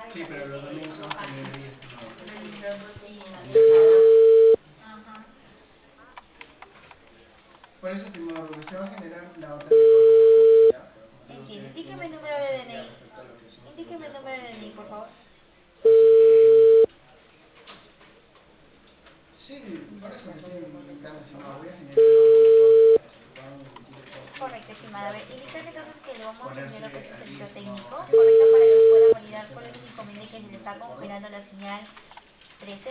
Sí, pero los domingos son hasta mediodía, estimado. Ajá. Por eso, estimado Rubén, se va a generar la orden de corte de publicidad, pero como digo, Entiendo. usted Indíqueme tiene el que número tomar de sus medidas DNI. respecto a lo que son los Indíqueme el tiempos de número de corte de DNI, por favor. publicidad. Así que, sí, por eso le estoy indicando, estimado, voy a generar la orden de corte para que puedan emitir el corte y Correcto, entonces estimada. A puedan ver, indícame entonces que le vamos a enviar ponerse lo que es el al día, servicio estimado. técnico, ¿A qué hora correcto, estaría para que pueda disponible usted en validar este cuál es el momento? inconveniente que se le ¿De está acuerdo? congelando la señal 13.